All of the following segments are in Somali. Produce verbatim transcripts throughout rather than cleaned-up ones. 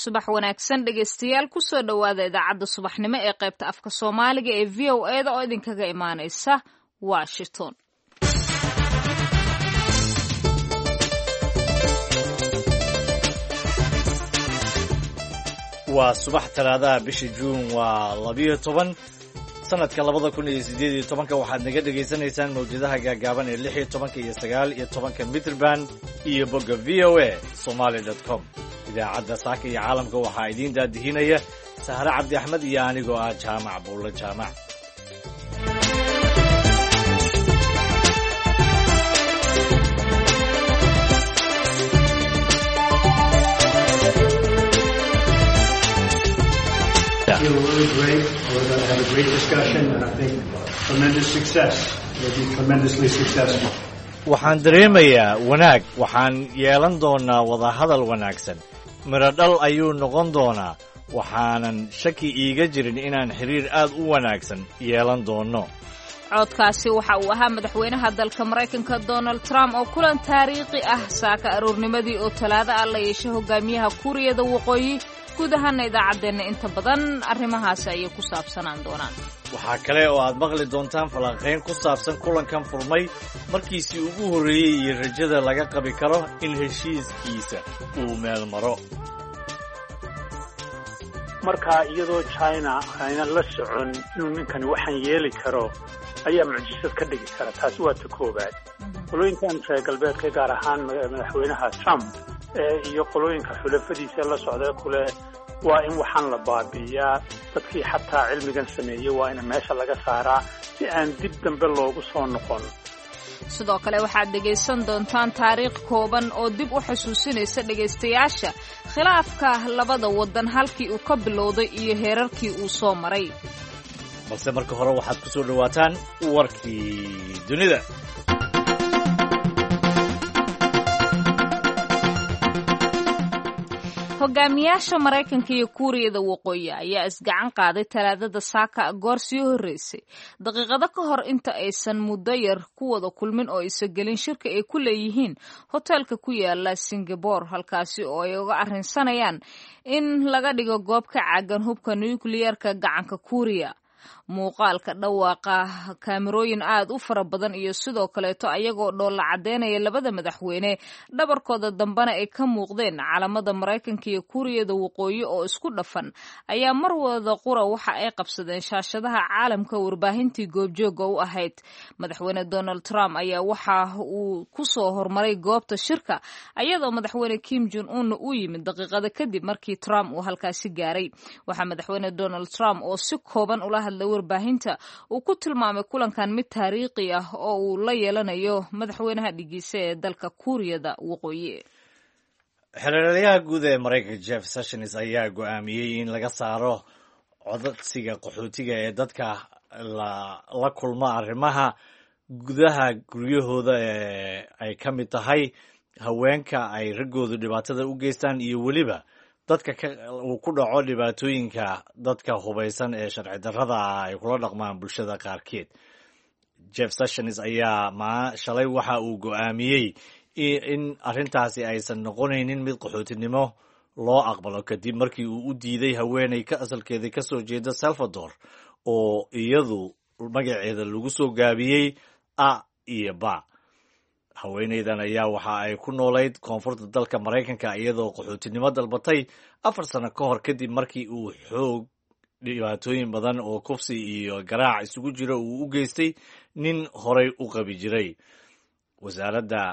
subax wanaagsan dhegaystayaal kusoo dhowaada idaacadda subaxnimo ee qaybta afka soomaaliga ee v o e da oo idinkaga imaanaysa washington. waa subax talaadaha bisha juun waa labiyo toban sanadka labada kun iyo sideed iyo tobanka waxaad naga dhegaysanaysaan mawjadaha gaagaaban ee lix iyo tobanka iyo sagaal iyo tobanka mitrband iyo bogga v o a somaly dot com. idaacadda saaka iyo caalamka waxaa idiin daadihinaya sahre cabdi axmed iyo anigoo ah jaamac buulle jaamac. I feel really great. We're going to have a great discussion, and I think tremendous success. We'll be tremendously successful. waxaan dareemayaa wanaag, waxaan yeelan doonaa wadahadal wanaagsan. midho dhal ayuu noqon doonaa, waxaanan shaki iiga jirin inaan xiriir aad u wanaagsan yeelan doono. codkaasi waxa uu ahaa madaxweynaha dalka Mareykanka Donald Trump oo kulan taariikhi ah saaka aroornimadii oo talaado ah la yeeshay hogaamiyaha Kuuriyada Waqooyi. guud ahaan idaacadeena inta badan arrimahaasi ayay ku saabsanaan doonaan. waxaa kale oo aad maqli doontaan falanqayn ku saabsan kulankan furmay markiisii ugu horreeyey iyo rajada laga qabi karo in heshiiskiisa uu meel maro. marka iyadoo China ayna la socon inuu ninkani waxaan yeeli karo ayaa mucjisad ka dhigi kara. taasi waa ta koobaad. qolooyinkan reer galbeedka gaar ahaan madaxweynaha Trump iyo qolooyinka xulafadiisa la socda kule waa in waxaan la baabi'iyaa. dadkii xataa cilmigan sameeyey waa in meesha laga saaraa si aan dib dambe loogu soo noqon. sidoo kale waxaad dhegaysan doontaan taariikh kooban oo dib u xasuusinaysa dhegaystayaasha khilaafka labada waddan halkii uu ka bilowday iyo heerarkii uu soo maray. balse marka hore waxaad ku soo dhowaataan warkii dunida. hogaamiyaasha Mareykanka iyo Kuuriyada Waqooyi ayaa isgacan qaaday talaadada saaka goor sii horeysay daqiiqado ka hor inta aysan muddo yar ku wada kulmin oo isa gelin shirka ay ku leeyihiin hoteelka ku yaala Singapore, halkaasi oo ay uga arrinsanayaan in laga dhigo goob ka caagan hubka nuclear-ka gacanka Kuuriya. muuqaalka dhawaaqa kaamirooyin aad u fara badan iyo sidoo kaleeto ayagoo dhoolla cadeynaya labada madaxweyne dhabarkooda dambana ay ka muuqdeen calamada Mareykanka iyo Kuuriyada Waqooyi oo isku dhafan ayaa mar wada qura waxa ay qabsadeen shaashadaha caalamka warbaahintii goobjooga u ahayd. madaxweyne Donald Trump ayaa waxa uu ku soo hormaray goobta shirka ayadoo madaxweyne Kim Jong Un uu yimid daqiiqada kadib markii Trump uu halkaasi gaaray. waxa madaxweyne Donald Trump oo si kooban ula hadlay warbaahinta uu ku tilmaamay kulankan mid taariikhi ah oo uu la yeelanayo madaxweynaha dhigiisa ee dalka Kuuriyada Waqooyi. xeeladaha guud ee Mareykanka Jeff Sessions ayaa go'aamiyey in laga saaro codadsiga qaxootiga ee dadka la la kulma arrimaha gudaha guryahooda ee ay ka mid tahay haweenka ay ragoodu dhibaatada u geystaan iyo weliba dadka uu ku dhaco dhibaatooyinka dadka hubaysan ee sharci darrada ah ay kula dhaqmaan bulshada qaarkeed. Jeff Sessions ayaa ma shalay waxa uu go'aamiyey in arrintaasi aysan noqonaynin mid qaxootinimo loo aqbalo kadib markii uu u diiday haweeney ka asalkeeda ka soo jeeda Salvador oo iyadu magaceeda lagu soo gaabiyey a iyo ba. haweeneydan ayaa waxa ay ku noolayd koonfurta dalka Mareykanka iyadoo qaxootinimo dalbatay afar sano ka hor kadib markii uu xoog dhibaatooyin badan oo kufsi iyo garaac isugu jira uu u geystay nin horay u qabi jiray. wasaaradda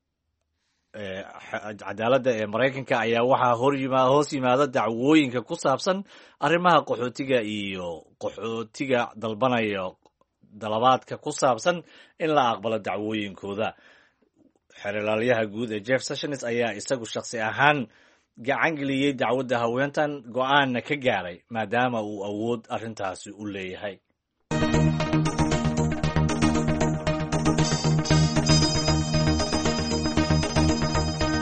cadaaladda ee Mareykanka ayaa waxaa hor yimaada hoos yimaada dacwooyinka ku saabsan arrimaha qaxootiga iyo qaxootiga dalbanaya dalabaadka ku saabsan in la aqbalo dacwooyinkooda. xeeladaha guud ee Jeff Sessions ayaa isagu shakhsi ahaan gacan geliyey dacwadda haweentan go'aanna ka gaaray maadaama uu awood arrintaasi u leeyahay.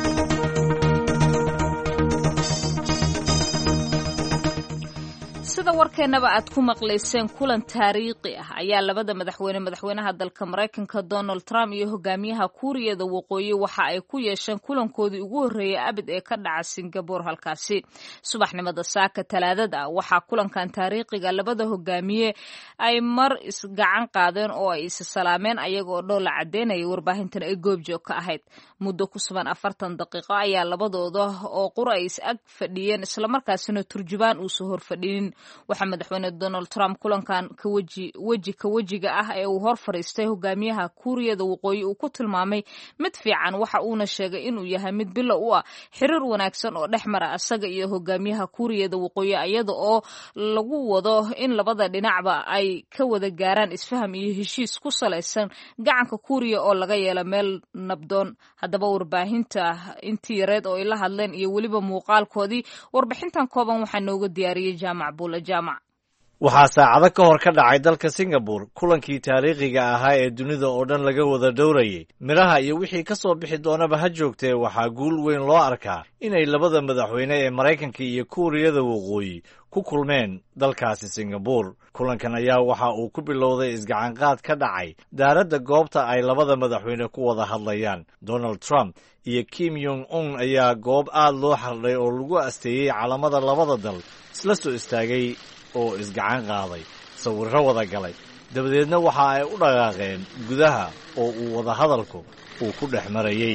sida sida warkeennaba aad ku maqlayseen kulan taariikhi ah ayaa labada madaxweyne madaxweynaha dalka Mareykanka Donald Trump iyo hogaamiyaha Kuuriyada Waqooyi waxa ay ku yeesheen kulankoodii ugu horreeyay abid ee ka dhaca Singapore halkaasi subaxnimada saaka talaadada waxaa kulankan taariikhiga labada hogaamiye ay mar isgacan qaadeen oo ay is salaameen ayagoo dhool la cadeynaya warbaahintan ay goobjoog ka ahayd muddo ku sugan afartan daqiiqo ayaa labadooda oo qura is ag fadhiyeen isla markaasina turjubaan uu soo hor fadhinin waxa madaxweyne Donald Trump kulankan ka waji waji ka wajiga ah ee uu hor fariistay hogaamiyaha Kuuriyada Waqooyi uu ku tilmaamay mid fiican waxa uuna sheegay inuu yahay mid bilo u ah xiriir wanaagsan oo dhexmara asaga iyo hogaamiyaha Kuuriyada Waqooyi iyada oo lagu wado in labada dhinacba ay ka wada gaaraan isfaham iyo heshiis ku saleysan gacanka Kuuriya oo laga yeelo meel nabdoon haddaba warbaahinta intii yareed oo ay la hadleen iyo weliba muuqaalkoodii warbixintan kooban waxaa nooga diyaariyey jaamac buula jaamac waxaa saacado ka hor ka dhacay dalka Singapore kulankii taariikhiga ahaa ee dunida oo dhan laga wada dhowrayay miraha iyo wixii ka soo bixi doonaba ha joogtee waxaa guul weyn loo arkaa inay labada madaxweyne ee Mareykanka iyo Kuuriyada Waqooyi ku kulmeen dalkaasi Singapore kulankan ayaa waxa uu ku bilowday isgacanqaad ka dhacay daaradda goobta ay labada madaxweyne ku wada hadlayaan Donald Trump iyo Kim Jong Un ayaa goob aad loo xardhay oo lagu asteeyay calamada labada dal isla soo istaagay oo isgacan qaaday sawirro wada galay dabadeedna waxa ay u dhaqaaqeen gudaha oo uu wada hadalku uu ku dhex marayay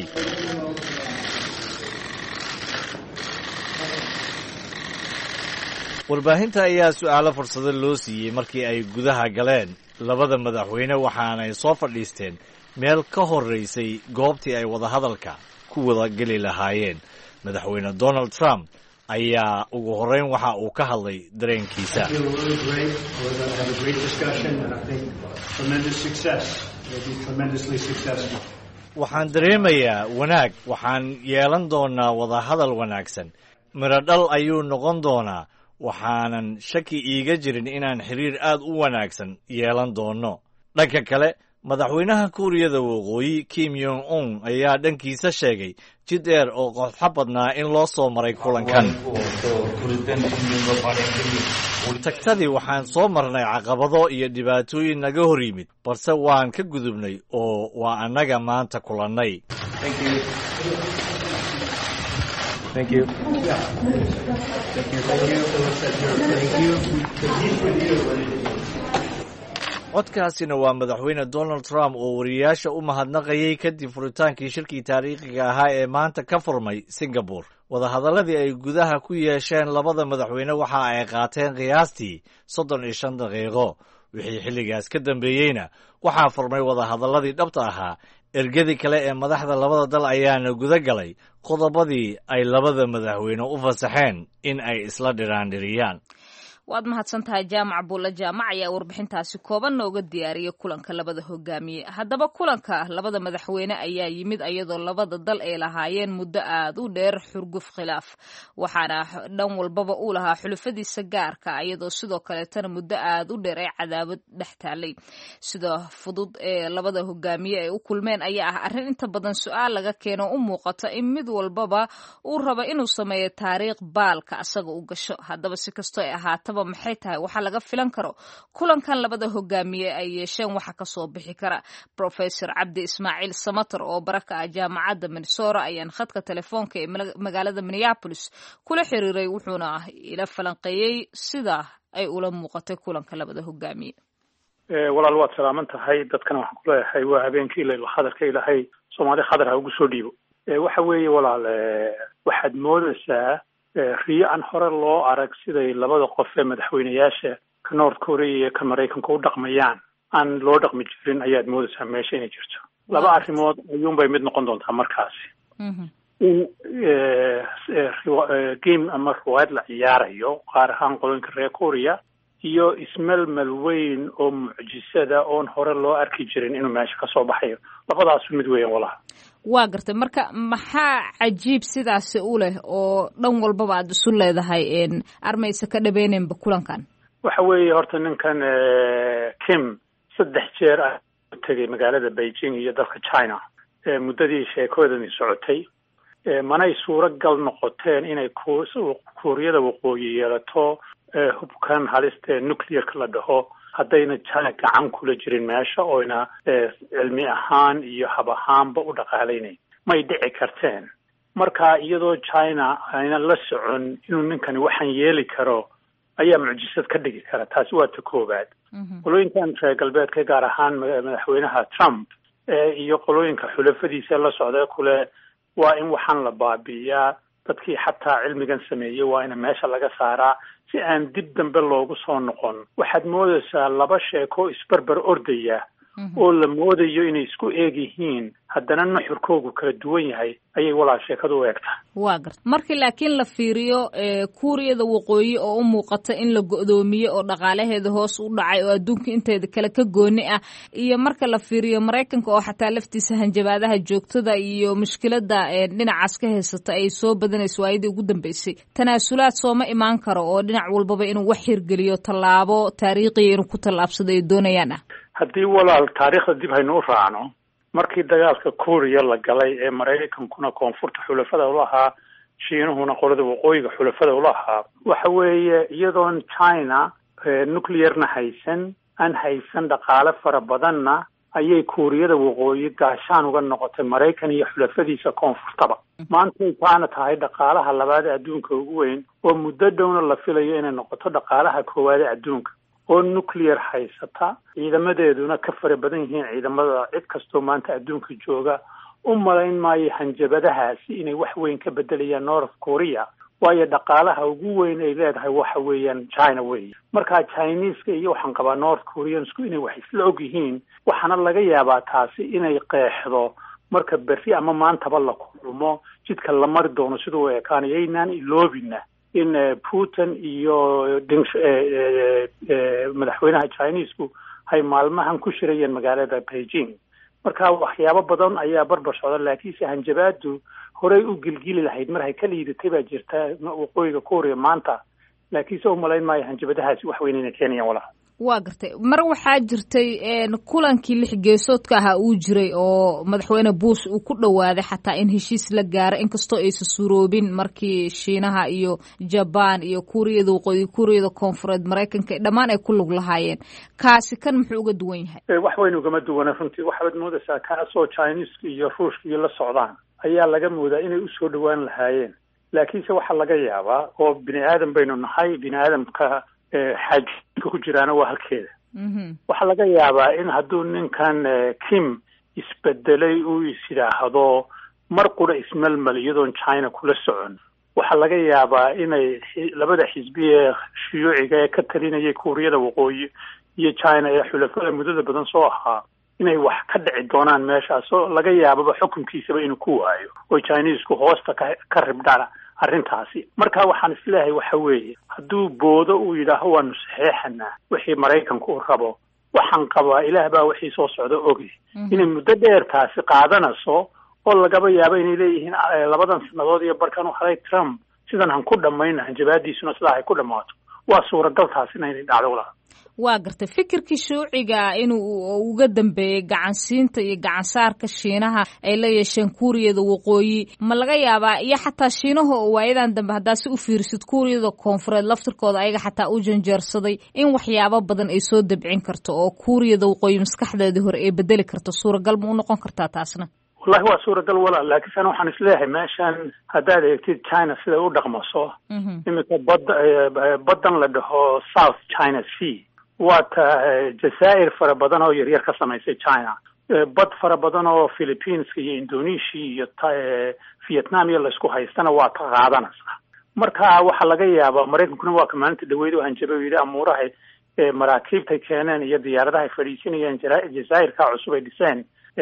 warbaahinta ayaa su'aalo fursado loo siiyey markii ay gudaha galeen labada madaxweyne waxaanay soo fadhiisteen meel ka horraysay goobtii ay wada hadalka ku wada geli lahaayeen madaxweyne Donald Trump ayaa ugu horreyn waxa uu ka hadlay dareenkiisa waxaan dareemayaa wanaag waxaan yeelan doonaa wada hadal wanaagsan miro dhal ayuu noqon doonaa waxaanan shaki iiga jirin inaan xiriir aad u wanaagsan yeelan doono dhanka kale madaxweynaha Kuuriyada Waqooyi Kim Jong Un ayaa dhankiisa sheegay jid dheer oo qoxo badnaa in loo soo maray kulankan tagtadii waxaan soo marnay caqabado iyo dhibaatooyin naga hor yimid balse waan ka gudubnay oo waa annaga maanta kulannay Thank you. Thank you. codkaasina waa madaxweyne Donald Trump oo wariyaasha u mahadnaqayay kadib furitaankii shirkii taariikhiga ahaa ee maanta ka furmay Singapore wadahadaladii ay gudaha ku yeesheen labada madaxweyne waxa ay qaateen qiyaastii soddon iyo shan daqiiqo wixii xilligaas ka dambeeyeyna waxaa furmay wadahadaladii dhabta ahaa ergadii kale ee madaxda labada dal ayaana guda galay qodobadii ay labada madaxweyne u fasaxeen in ay isla dhiraandhiriyaan waad mahadsan tahay jaamac buula jaamac ayaa warbixintaasi kooban nooga diyaariyay kulanka labada hogaamiye haddaba kulanka labada madaxweyne ayaa yimid iyadoo labada dal ay lahaayeen muddo aad u dheer xurguf khilaaf waxaana dhan walbaba uu lahaa xulufadiisa gaarka iyadoo sidoo kaleetana muddo aad u dheer ay cadaawad dhex taalay sida fudud ee labada hogaamiye ay u kulmeen ayaa ah arrin inta badan su-aal laga keeno u muuqata in mid walbaba uu rabo inuu sameeyo taariikh baalka asaga u gasho haddaba si kastoo ay ahaataba maxay tahay waxa laga filan karo kulankan labada hogaamiye ay yeesheen waxa ka soo bixi kara Professor Cabdi Ismaaciil Samatar oo baraka ah jaamacadda Minnesota ayaan khadka telefoonka ee magaalada Minneapolis kula xiriiray wuxuuna ila falanqeeyay sida ay ula muuqatay kulanka labada hogaamiye ee walaal waad salaaman tahay dadkan waxaan ku leeyahay waa habeenkii ilaa hadarka ilaahay Soomaali khadar ha ugu soo dhiibo ee waxa weeye walaal waxaad moodaysaa riyo aan hore loo arag siday labada qof ee madaxweynayaasha ka North Korea iyo ka Mareykanka u dhaqmayaan aan loo dhaqmi jirin ayaad moodaysaa meesha inay jirto laba arrimood ayuunbay mid noqon doontaa markaasi in game ama ruwaad la ciyaarayo qaar ahaan qodoinka reer Korea iyo ismelmel weyn oo mucjisada oon hore loo arki jirin inuu meesha ka soo baxayo labadaas mid weyn walaal waa gartay marka maxaa cajiib sidaas u leh oo dhan walbaba aad isu leedahay een armaysa ka dhabeyneenba kulankan waxa weeye horta ninkan Kim saddex jeer ah tagay magaalada Beijing iyo dalka China ee muddadii sheekoodan socotay ee manay suuragal noqoteen inay Kuuriyada Waqooyi yeelato hubkan halista nuclearka la dhaho haddayna China gacan kula jirin meesha oyna cilmi ahaan iyo hab ahaanba u dhaqaalaynayn may dhici karteen marka iyadoo China ayna la socon inuu ninkani waxaan yeeli karo ayaa mucjisad ka dhigi kara taasi waa ta koobaad qolooyinkan reer galbeedka gaar ahaan madaxweynaha Trump iyo qolooyinka xulafadiisa la socda kule waa in waxaan la baabi'iyaa dadkii xataa cilmigan sameeyey waa in meesha laga saaraa si aan dib dambe loogu soo noqon waxaad moodaysaa laba sheeko isbarbar ordaya oo la moodayo inay isku eeg yihiin haddana nuxurkoogu kala duwan yahay ayay walaal sheekadu u egtaa waa garta markii laakiin la fiiriyo kuuriyada waqooyi oo u muuqata in la go'doomiye oo dhaqaalaheeda hoos u dhacay oo adduunka inteeda kale ka gooni ah iyo marka la fiiriyo Mareykanka oo xataa laftiisa hanjabaadaha joogtada iyo mushkilada dhinacaas ka haysata ay soo badanayso waayadii ugu dambeysay tanaasulaad sooma imaan karo oo dhinac walbaba inuu wax hirgeliyo tallaabo taariikhi inuu ku tallaabsado ay doonayaan ah haddii walaal taariikhda dib haynu u raacno markii dagaalka Kuuriya la galay ee Mareykankuna koonfurta xulafada u lahaa Shiinuhuna qolada waqooyiga xulafada u lahaa waxa weeye iyadoon China nuclearna haysan aan haysan dhaqaale fara badanna ayay Kuuriyada waqooyi gaashaan uga noqotay Mareykan iyo xulafadiisa koonfurtaba maanta taana tahay dhaqaalaha labaad ee adduunka ugu weyn oo muddo dhowna la filayo inay noqoto dhaqaalaha koowaad ee adduunka oo nuclear haysata ciidamadeeduna ka fara badan yihiin ciidamada cid kastoo maanta adduunka jooga u malayn maayo hanjabadahaasi inay wax weyn ka bedelayaan North Korea waayo dhaqaalaha ugu weyn ay leedahay waxa weeyaan China weeye marka Chinese iyo waxaan qabaa North Koreansku inay wax isla og yihiin waxaana laga yaabaa taasi inay qeexdo marka berri ama maantaba la kulmo jidka la mari doono sidoo ay kaanayaan iloobina in Putin iyo madaxweynaha Chinese-ku hay maalmahan ku shirayeen magaalada Beijing marka waxyaabo badan ayaa barbar socda laakiin hanjabaadu horey u gilgili lahayd mar hay ka liidatay baa jirta waqooyiga Korea maanta laakiin soo malayn maayo hanjabadahaasi wax weyn inay keenayaan walaal waa gartay mar waxaa jirtay kulankii lix geesoodka ahaa uu jiray oo madaxweyne Bush uu ku dhawaaday xataa in heshiis la gaaro inkastoo aysan suuroobin markii Shiinaha iyo Japan iyo Kuuriyada waqooyi Kuuriyada koonfureed Mareykanka dhammaan ay ku lug lahaayeen kaasi kan muxuu uga duwan yahay wax weyn ugama duwana runtii waxaad moodaysaa kaasoo Chinese iyo Ruushka iyo la socdaan ayaa laga moodaa inay u soo dhawaan lahaayeen laakiinse waxa laga yaabaa oo bini aadam baynu nahay bini aadamka xajka ku jiraana waa halkeeda waxaa laga yaabaa in hadduu ninkan Kim isbedelay uu isyidhaahdo mar qura ismelmel iyadoon China kula socon waxaa laga yaabaa inay labada xisbi ee shiyuuciga ee ka talinayay Kuuriyada waqooyi iyo China ee xulafada muddada badan soo ahaa inay wax ka dhici doonaan meeshaas oo laga yaababa xukunkiisaba inuu ku waayo oo Chinese-ku hoosta ka ribdhana arrintaasi marka waxaan isleeyahay waxa weeye hadduu boodo uu yidhaaho waanu saxeexanaa wixii Mareykanku u rabo waxaan qabaa ilaah baa wixii soo socda ogi inay muddo dheer taasi qaadanayso oo lagaba yaabo inay leeyihiin labadan sanadood iyo barkan u haray Trump sidan han ku dhamayna hanjabaadiisuna sidaa ay ku dhamaato waa suuragal taasina inay dhacdo walaal waa gartay fikirkii shuuciga inuu uga dambeeyay gacansiinta iyo gacansaarka Shiinaha ay la yeesheen Kuuriyada waqooyi ma laga yaabaa iyo xataa Shiinaha oo waayadan dambe haddaa si u fiirsid Kuuriyada koonfureed laftirkooda ayaga xataa u janjeersaday in waxyaabo badan ay soo dabcin karto oo Kuuriyada waqooyi maskaxdeedii hore ay bedeli karto suuragal ma u noqon kartaa taasna wallahi waa suuragal walaal laakiin ana waxaan isleeyahay meeshan haddaad eegtid China sida u dhaqmaso imika bad badan la dhaho South China Sea waa ta jazaa'ir fara badan oo yaryar ka samaysay China bad fara badan oo Philippines iyo Indonesia iyo Vietnam iyo la isku haystana waa ta qaadanaysa marka waxa laga yaabaa Mareykankuna waa ka maalinta dhaweyd oo hanjabay yiri amuuraha maraakiibta keeneen iyo diyaaradaha fadhiisinayaan jazaa'irka cusub ay dhiseen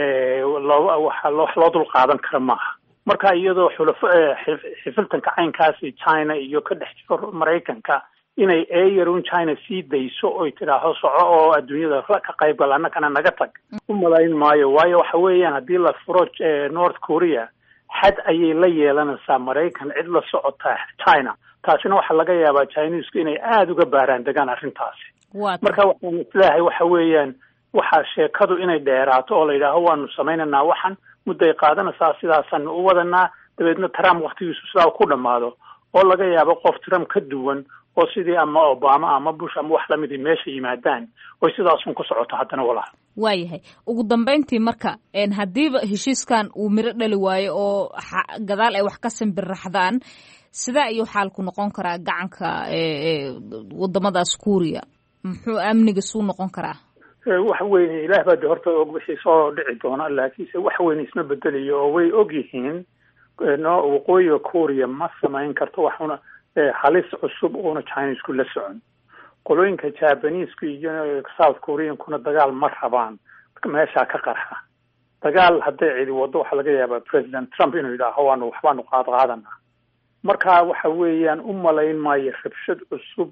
waxa loo dul qaadan kara maaha marka iyadoo xulafo xifiltanka caynkaasi China iyo ka dhex jiro Mareykanka inay eeyarun China sii dayso oo tidaaho soco oo adduunyada ka qayb gal annagana naga tag u malayn maayo waayo waxa weeyaan haddii la furo North Korea xad ayay la yeelanaysaa Mareykan cid la socota China taasina waxa laga yaabaa Chinese-ku inay aad uga baaraan degaan arrintaasi marka waxaan isleeyahay waxa weeyaan waxa sheekadu inay dheeraato oo la yidhaaho waanu samaynaynaa waxan mudday qaadanaysaa sidaasan u wadanaa dabeedna Trump waqtigiisu sidaa ku dhamaado oo laga yaabo qof Trump ka duwan oo sidii ama Obama ama Bush ama wax lamid meesha yimaadaan oo sidaas ku socoto haddana walaal waayahay ugu dambeyntii marka een hadiiba heshiiskan uu miro dhali waayo oo gadaal ay wax ka simbirraxdaan sida ayuu xaalku noqon karaa gacanka ee wadamadaas Kuuriya muxuu amniga soo noqon karaa wax weyn ilaah baa horta og wixii soo dhici doona laakiin wax weyn isma bedelayo oo way og yihiin no waqooyiga Kuuriya ma samayn karto waxuna halis cusub oo Chinese ku la socon qolooyinka Japanese iyo South Korean kuna dagaal ma rabaan meesha ka qarxa dagaal hadday cidi wado waxa laga yaabaa President Trump inuu yiraahdo waanu waxbaanu qaad qaadana marka waxa weeyaan u malayn maayo rabshad cusub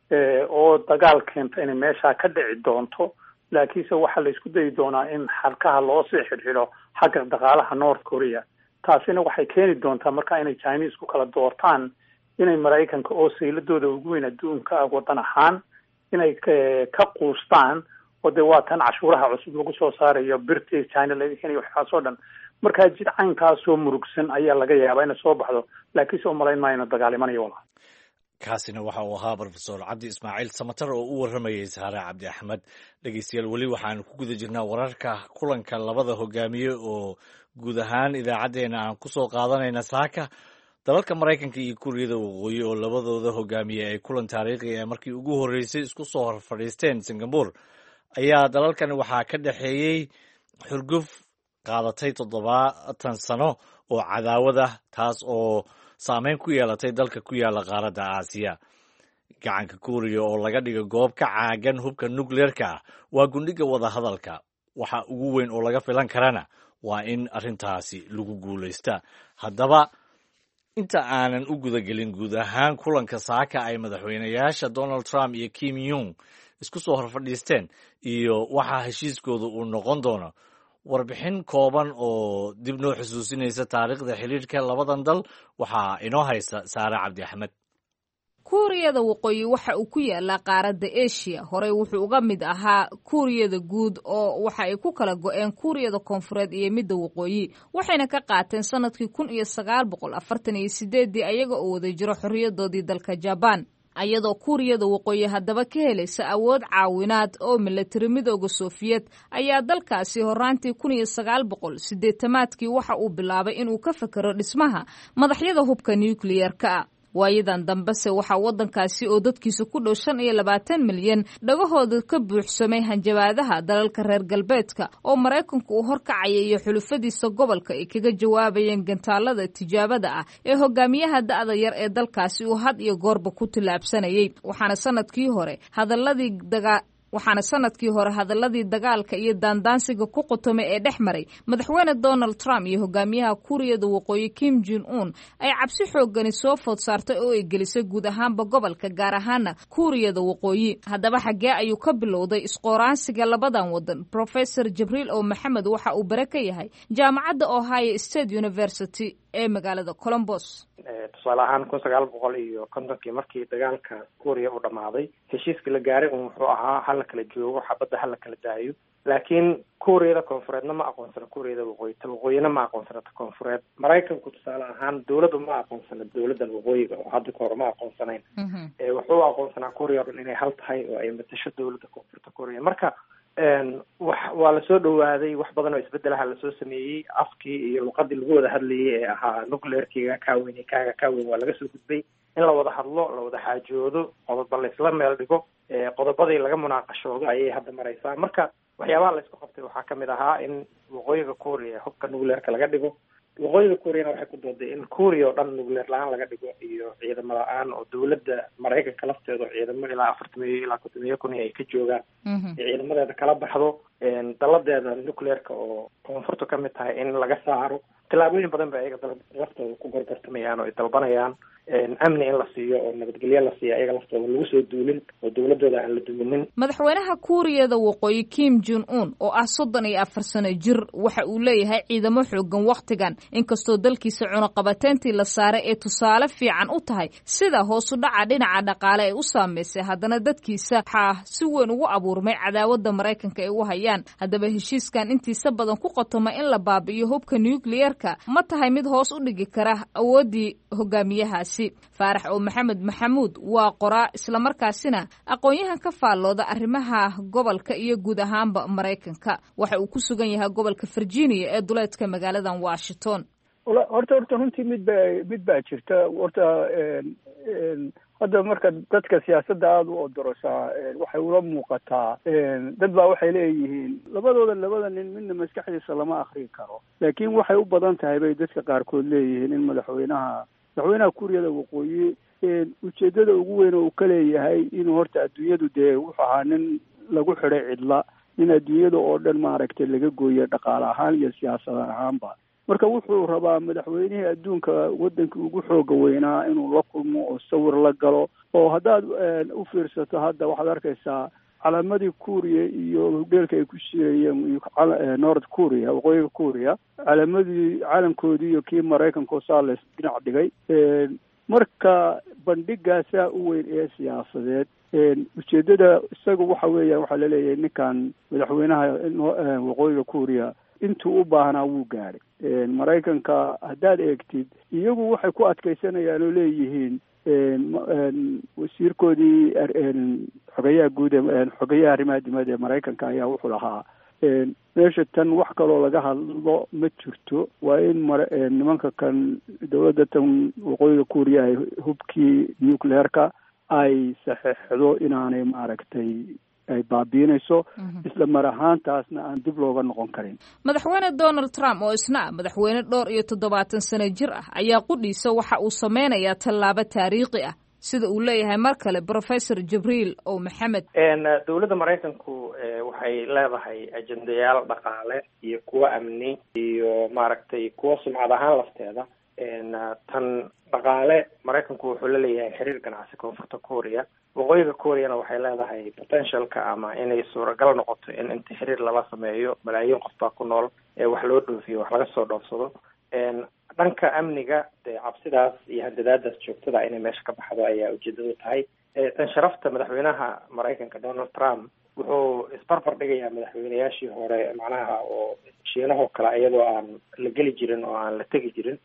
oo dagaal keenta in meesha ka dhici doonto laakiinse waxa la isku day doonaa in xalkaha loo sii xidhiidho xagga dhaqaalaha North Korea taasina waxay keeni doontaa marka inay Chinese ku kala doortaan inay Mareykanka oo sayladooda ugu weyn adduunka wadan ahaan inay ka quustaan oo de waa tan cashuuraha cusub lagu soo saarayo birtii China laga keenay waxa soo dhan marka jidcaankaas soo murugsan ayaa laga yaabaa in soo baxdo laakiin soo malayn maayo dagaalimanayo walaal kaasina waxa uu ahaa Professor Cabdi Ismaaciil Samatar oo u waramayay Sahara Cabdi Axmed dhageystayaal wali waxaan ku guda jirnaa wararka kulanka labada hogaamiye oo guud ahaan idaacadeena aan ku soo qaadanayna saaka dalalka Mareykanka iyo Kuuriyada Waqooyi oo labadooda hogaamiye ay kulan taariikhi ah markii ugu horeysay isku soo hor fadhiisteen Singapore ayaa dalalkan waxaa ka dhaxeeyay xurguf qaadatay toddobaatan sano oo cadaawad ah taas oo saameyn ku yeelatay dalka ku yaala qaaradda Aasiya gacanka Kuuriya oo laga dhigo goob ka caagan hubka nuclear-ka waa gundhiga wada hadalka waxa ugu weyn oo laga filan karana waa in arrintaasi lagu guulaysta haddaba inta aanan u gudagelin guud ahaan kulanka saaka ay madaxweynayaasha Donald Trump iyo Kim Jong isku soo horfadhiisteen iyo waxa heshiiskooda uu noqon doono warbixin kooban oo dib noo xusuusinaysa taariikhda xiriirka labadan dal waxaa inoo haysta Saara Cabdi Axmed Kuuriyada Waqooyi waxa uu ku yaalaa qaaradda Asia horey wuxuu uga mid ahaa Kuuriyada Guud oo waxa ay ku kala go'een Kuuriyada Koonfureed iyo midda Waqooyi waxayna ka qaateen sanadkii kun iyo sagaal boqol afartan iyo sideed ayaga oo wada jiro xorriyadoodii dalka Japan ayadoo Kuuriyada Waqooyi haddaba ka helaysa awood caawinaad oo military midowga Soviet ayaa dalkaasi horaantii kun iyo sagaal boqol siddeetamaadkii waxa uu bilaabay inuu ka fakaro dhismaha madaxyada hubka nuclear-ka waayadan dambese waxaa waddankaasi oo dadkiisa ku dhow shan iyo labaatan milyan dhagahooda ka buuxsamay hanjabaadaha dalalka reer galbeedka oo Mareykanku uu horkacaya iyo xulufadiisa gobolka ay kaga jawaabayeen gantaalada tijaabada ah ee hogaamiyaha da'da yar ee dalkaasi uu had iyo goorba ku tilaabsanayay waxaana sanadkii hore hadaladii daga waxaana sanadkii hore hadaladii dagaalka iyo daandaansiga ku qotomay ee dhex maray madaxweyne Donald Trump iyo hogaamiyaha Kuuriyada Waqooyi Kim Jong Un ay cabsi xooggan soo food saartay oo ay gelisay guud ahaanba gobolka gaar ahaan Kuuriyada Waqooyi haddaba xagee ayuu ka bilowday isqoraansiga labadan wadan Professor Jibril oo Maxamed waxa uu bare ka yahay jaamacadda Ohio State University ee magaalada Columbus tusaale ahaan kun sagaal boqol iyo kontonkii markii dagaalka Kuuriya uu dhamaaday heshiiskii la gaaray uu wuxuu ahaa hal kala joogo xabadda hal kala daayo laakiin Kuuriyada Koonfureedna ma aqoonsana Kuuriyada Waqooyi Waqooyina ma aqoonsana Koonfureed Mareykanku tusaale ahaan dawladdu ma aqoonsana dawladda Waqooyiga oo hadda ka hor ma aqoonsanayn ee wuxuu aqoonsanaa Kuuriya inay hal tahay oo ay matasho dawladda Koonfurta Kuuriya marka wax waa la soo dhawaaday wax badan oo isbedelaha la soo sameeyay afkii iyo luqadii lagu wada hadlayay ee ahaa nuclear-kiga ka weyn kaaga ka weyn waa laga soo gudbay in la wada hadlo la wada xaajoodo qodobo la isla meel dhigo ee qodobadii laga munaaqashoodo ayay hadda maraysaa marka waxyaabaha la isku qabtay waxaa kamid ahaa in waqooyiga Kuuriya hubka nuclear-ka laga dhigo waqooyiga Kuuriyana waxay ku dooday in Kuuriya oo dhan nuclear la-aan laga dhigo iyo ciidamo la-aan oo dawladda Mareykanka lafteeda ciidamo ilaa afartan ilaa konton kun ay ka joogaan ciidamadeeda kala baxdo daladeeda nuclear-ka oo koonfurta ka mid tahay in laga saaro tilaabooyin badan ba ayaga laftooda ku gorgortamayaan oo ay dalbanayaan amni in la siiyo oo nabadgelyo la siiyo ayaga laftooda lagu soo duulin oo dawladooda aan la duwinin madaxweynaha Kuuriyada Waqooyi Kim Jong Un oo ah soddon iyo afar sano jir waxa uu leeyahay ciidamo xoogan waqtigan inkastoo dalkiisa cunaqabateyntii la saaray ee tusaale fiican u tahay sida hoos u dhaca dhinaca dhaqaale ee u saameysay haddana dadkiisa waxa si weyn ugu abuurmay cadaawadda Mareykanka ee u haya hayaan. haddaba heshiiskan intiisa badan ku qotoma in la baabi'iyo hubka nucleerka ma tahay mid hoos u dhigi kara awooddii hogaamiyahaasi. faarax oo maxamed maxamuud waa qoraa islamarkaasina aqoon-yahan ka faallooda arrimaha gobolka iyo guud ahaanba maraykanka. waxa uu ku sugan yahay gobolka virginia ee duleedka magaaladan washington. horta horta runtii mid ba mid baa jirta. horta hadda marka dadka siyaasadda aada u odorosaa waxay ula muuqataa dad baa waxay leeyihiin labadooda labada nin midna maskaxdiisa lama akrin karo, laakiin waxay u badan tahay bay dadka qaarkood leeyihiin in madaxweynaha madaxweynaha kuuriyada waqooyi ujeedada ugu weyn oo uu ka leeyahay inuu horta adduunyadu dee wuxuu ahaa nin lagu xidhay cidla, nin adduunyada oo dhan maaragtay laga gooyay dhaqaale ahaan iyo siyaasad ahaanba. marka wuxuu rabaa madaxweynihii adduunka waddankii ugu xooga weynaa inuu la kulmo oo sawir la galo. oo haddaad u fiirsato hadda waxaad arkaysaa calaamadii kuuriya iyo hudheelka ay ku shiirayeen north korea waqooyiga kuuriya, calaamadii caalamkoodii iyo kii maraykanka saa la dhinac dhigay. marka bandhigaasaa u weyn ee siyaasadeed ujeedada isaga waxa weeyaan waxaa laleeyahay ninkan madaxweynaha waqooyiga kuuriya intuu u baahnaa wuu gaadhay. maraykanka haddaad eegtid iyagu waxay ku adkaysanayaan oo leeyihiin wasiirkoodii xogayaha guud xogayaha arrimaha dibadda ee maraykanka ayaa wuxuu lahaa meesha tan wax kaloo laga hadlo ma jirto, waa in nimanka kan dawladda tan waqooyiga kuuriya ay hubkii nucleerka ay saxeixdo inaanay maaragtay ay baabiinayso isla mar ahaantaasna aan dib looga noqon karin. madaxweyne donald trump oo isna madaxweyne dhowr iyo toddobaatan sano jir ah ayaa qudhiisa waxa uu sameynayaa tallaabo taariikhi ah sida uu leeyahay mar kale professor jibriil oo maxamed. dowladda maraykanku waxay leedahay ajendayaal dhaqaale iyo kuwo amni iyo maaragtay kuwo sumcad ahaan lafteeda. tan dhaqaale maraykanku wuxuu la leeyahay xiriir ganacsi koonfurta korea, waqooyiga koreana waxay leedahay potentialka ama inay suuragal noqoto in inta xiriir lala sameeyo malaayiin qof baa ku nool ee wax loo dhoofiyo wax laga soo dhoofsado. dhanka amniga dee cabsidaas iyo handadaadaas joogtada inay meesha ka baxdo ayaa ujeedadu tahay. tan sharafta madaxweynaha maraykanka donald trump wuxuu isbarbar dhigayaa madaxweynayaashii hore macnaha oo shiinahoo kale iyadoo aan la geli jirin oo aan la tegi jirin.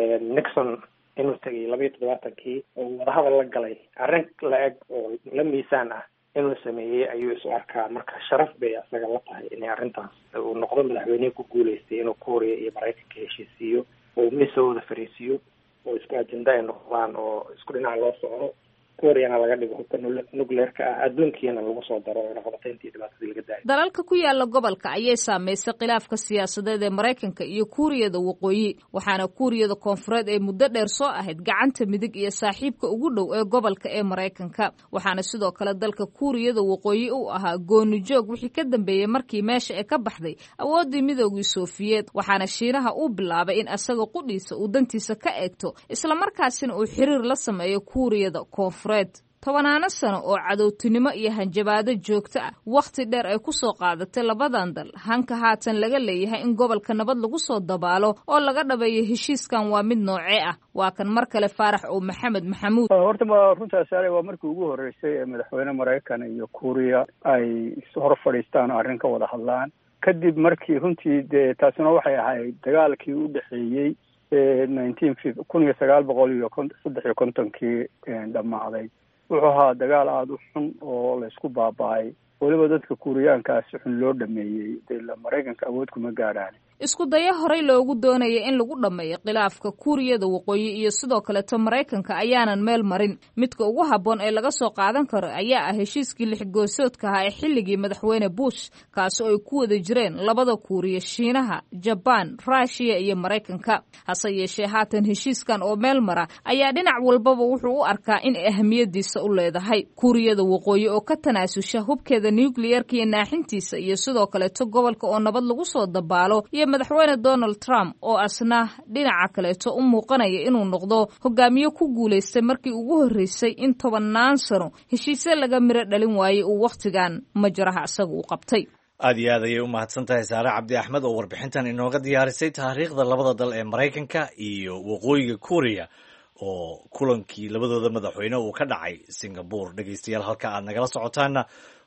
nixon inuu tegay labayo toddobaatankii oo wadahadal la galay arrin la eg oo la miisaan ah inuu sameeyey ayuu isu arkaa. marka sharaf bay asaga la tahay inay arrintaas uu noqdo madaxweynihii ku guulaystay inuu korea iyo maraykanka heshiisiiyo oo miisa wada fariisiiyo oo isku ajenda ay noqdaan oo isku dhinac loo socdo. koreana laga dhigo hubka nucleerka ah adduunkiina lagu soo daro oo naqdateyntii dhibaatadii laga daayo. dalalka ku yaala gobolka ayay saameysay khilaafka siyaasadeed ee maraykanka iyo kuuriyada waqooyi, waxaana kuuriyada koonfureed ee muddo dheer soo ahayd gacanta midig iyo saaxiibka ugu dhow ee gobolka ee maraykanka. waxaana sidoo kale dalka kuuriyada waqooyi uu ahaa gooni joog wixii ka dambeeyey markii meesha ee ka baxday awooddii midoogii sofiyeed, waxaana shiinaha uu bilaabay in asaga qudhiisa uu dantiisa ka eegto islamarkaasina uu xiriir la sameeyo kuuriyada koonfureed. tobanaano sano oo cadowtinimo iyo hanjabaado joogto ah wakhti dheer ay ku soo qaadatay labadan dal. hanka haatan laga leeyahay in gobolka nabad lagu soo dabaalo oo laga dhabeeyo heshiiskan waa mid noocee ah. waa kan mar kale faarax oo maxamed maxamuud. horta ma runtaas aale waa markii ugu horreysay ee madaxweyne maraykan iyo kuuriya ay hor fadhiistaan oo arrin ka wada hadlaan kadib markii runtii dee taasina waxay ahayd dagaalkii u dhexeeyey nineteen kun iyo sagaal boqol iyo saddex iyo kontonkii dhammaaday. wuxuu ahaa dagaal aada u xun oo laysku baaba-ay, weliba dadka kuuriyaankaasi xun loo dhameeyey dee maraykanka awood kuma gaadhaan. isku daya horey loogu doonaya in lagu dhammeeyo khilaafka kuuriyada waqooyi iyo sidoo kaleto maraykanka ayaanan meel marin. midka ugu habboon ee laga soo qaadan karo ayaa ah heshiiskii lixgoosoodka ahaa ee xilligii madaxweyne bush, kaasi oo ay ku wada jireen labada kuuriya, shiinaha, jabaan, ruushiya iyo maraykanka. hase yeeshee haatan heshiiskan oo meel mara ayaa dhinac walbaba wuxuu u arkaa in ahamiyadiisa u leedahay. kuuriyada waqooyi oo ka tanaasusha hubkeeda nucleerka iyo naaxintiisa iyo sidoo kaleto gobolka oo nabad lagu soo dabaalo, iyo madaxweyne donald trump oo asna dhinaca kaleeto u muuqanaya inuu noqdo hogaamiye ku guulaystay markii ugu horreysay in tobannaan sano heshiisye laga miro dhalin waayey uu wakhtigan majraha isaga u qabtay. aad iyo aad ayay u mahadsan tahay saare cabdi axmed oo warbixintan inooga diyaarisay taariikhda labada dal ee maraykanka iyo waqooyiga kuuriya oo kulankii labadooda madaxweyne uu ka dhacay singapore. dhegeystayaal halka aad nagala socotaana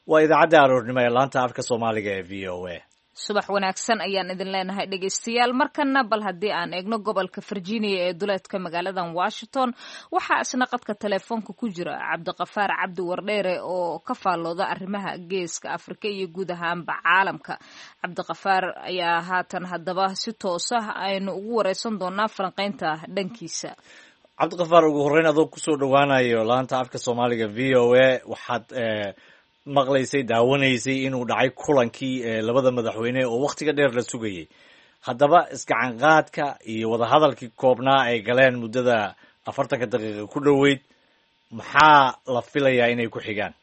waa idaacadda aroornimo ee laanta afka soomaaliga ee v o a. subax wanaagsan ayaan idin leenahay dhegaystayaal. markana bal haddii aan eegno gobolka virginia ee duleedka magaaladan washington, waxaa isna qadka teleefoonka ku jira cabdiqafaar cabdi wardheere oo ka faallooda arrimaha geeska afrika iyo guud ahaanba caalamka. cabdiqafaar ayaa haatan haddaba si toos ah aynu ugu wareysan doonaa falanqeynta dhankiisa. cabdiqafaar, ugu horreyn adoo kusoo dhowaanayo laanta afka soomaaliga v o a, waxaad maqlaysay daawanaysay inuu dhacay kulankii labada madaxweyne oo wakhtiga dheer la sugayey. haddaba isgacanqaadka iyo wadahadalkii koobnaa ay galeen muddada afartanka daqiiqa ku dhoweyd, maxaa la filayaa inay ku xigaan?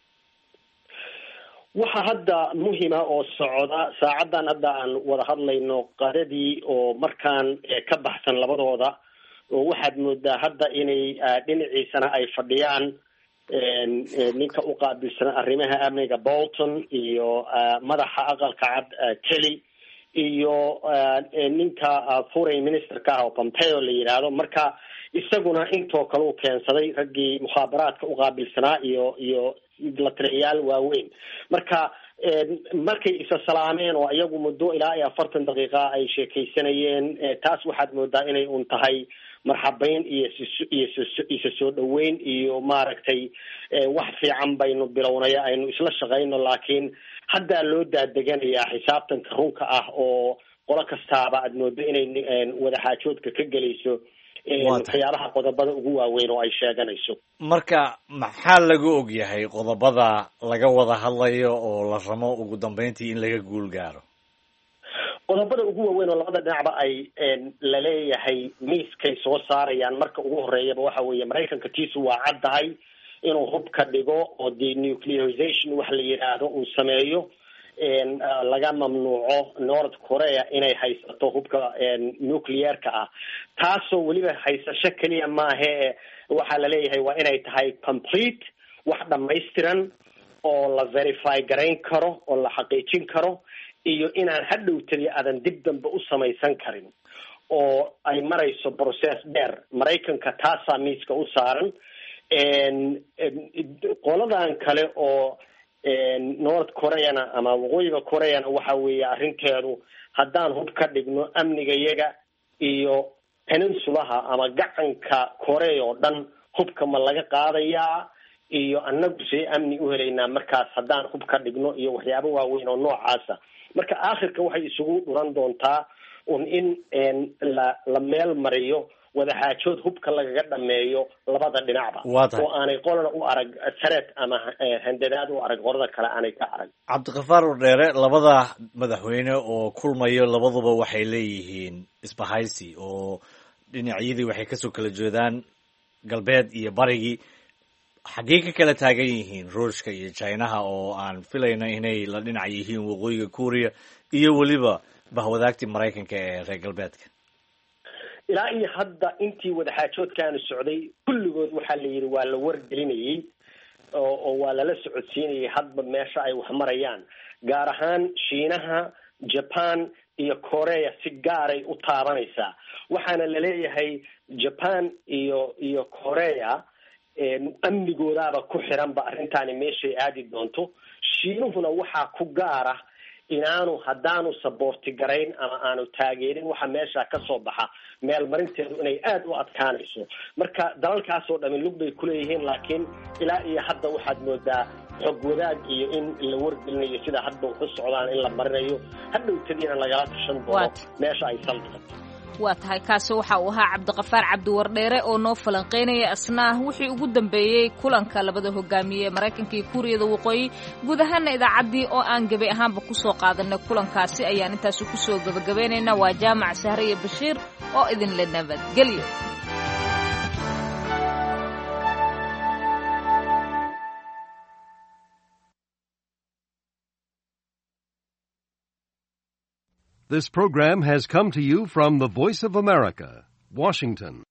waxa hadda muhima oo socda saacaddan hadda aan wada hadlayno qadadii oo markaan ka baxsan labadooda, oo waxaad moodaa hadda inay dhinaciisana ay fadhiyaan ninka u qaabilsan arrimaha amniga Bolton iyo madaxa aqalka cad Kelly iyo ninka foreign ministerka oo Pompeo la yiraahdo. marka isaguna intoo kale u keensaday raggii mukhaabaraadka u qaabilsanaa iyo iyo la taliyayaal waaweyn. marka markay isa salaameen oo iyagu muddo ilaa iyo afartan daqiiqa ay sheekaysanayeen, taas waxaad moodaa inay un tahay marxabayn iyo iyo soo dhaweyn iyo maaragtay wax fiican baynu bilownaya aynu isla shaqayno. laakiin haddaa loo daadeganayaa xisaabtanka runka ah oo qolo kastaaba aad moodo inay wadaxaajoodka ka gelayso waxyaabaha qodobada ugu waaweyn oo ay sheeganayso. marka maxaa lagu og yahay qodobada laga wada hadlayo oo la ramo ugu dambeyntii in laga guul gaaro? qodobada ugu waaweyn oo labada dhinacba ay laleeyahay miiskay soo saarayaan marka ugu horeeyaba waxa weeye Maraykanka tiisu waa caddahay inuu hubka dhigo oo denuclearization wax la yiraahdo uu sameeyo, laga mamnuuco North Korea inay haysato hubka nuclearka ah. taasoo weliba haysasho keliya maahe waxaa laleeyahay waa inay tahay complete, wax dhamaystiran oo la verify garayn karo oo la xaqiijin karo, iyo inaan hadhow taliya aadan dib dambe u samaysan karin oo ay marayso process dheer. Maraykanka taasaa miiska u saaran. qoladan kale oo North Koreana ama waqooyiga Koreana waxa weeye arrinteedu haddaan hub ka dhigno amniga yaga iyo peninsulaha ama gacanka Korea oo dhan hubka ma laga qaadayaa, iyo annagu see amni u helaynaa markaas haddaan hub ka dhigno iyo waxyaabo waaweyn oo noocaasa. marka aakhirka waxay isugu dhuran doontaa un in la la meel mariyo wadaxaajood hubka lagaga dhameeyo labada dhinacba, oo aanay qolana u arag sareed ama handadaad u arag qolada kale aanay ka arag. cabdiqafaar wardheere, labada madaxweyne oo kulmayo labaduba waxay leeyihiin isbahaysi oo dhinacyadii waxay kasoo kala jeedaan galbeed iyo barigii. xaggee ka kala taagan yihiin ruushka iyo Chinaha oo aan filayno inay la dhinac yihiin waqooyiga Korea iyo weliba bahwadaagtii Maraykanka ee reer galbeedka? ilaa iyo hadda intii wadaxaajoodkaanu socday kulligood waxaa la yidhi waa la wargelinayay oo oo waa lala socodsiinayay hadba meesha ay wax marayaan. gaar ahaan Shiinaha, Japan iyo Korea si gaaray u taabanaysaa. waxaana laleeyahay Japan iyo iyo Korea amnigoodaaba ku xiranba arrintaani meeshay aadi doonto. Shiinuhuna waxaa ku gaara inaanu haddaanu saboorti garayn ama aanu taageerin waxa meesha ka soo baxa meel marinteedu inay aad u adkaanayso. marka dalalkaasoo dhami lug bay kuleeyihiin, laakiin ilaa iyo hadda waxaad moodaa xog wadaag iyo in la wargelinayo sida hadda u socdaan in la marinayo, hadhowtadiina lagala tashan doono meesha ay saldhigato. waa tahay kaasi waxa uu ahaa cabdiqafaar cabdi wardheere oo noo falanqeynaya asna wixii ugu dambeeyey kulanka labada hogaamiye ee Maraykanka iyo Kuuriyada Waqooyi. guud ahaana idaacaddii oo aan gabi ahaanba kusoo qaadanay kulankaasi ayaan intaasi kusoo gabagabeynaynaa. waa Jaamac Sahre iyo Bashiir oo idin la nabadgeliyo. This program has come to you from the Voice of America, Washington.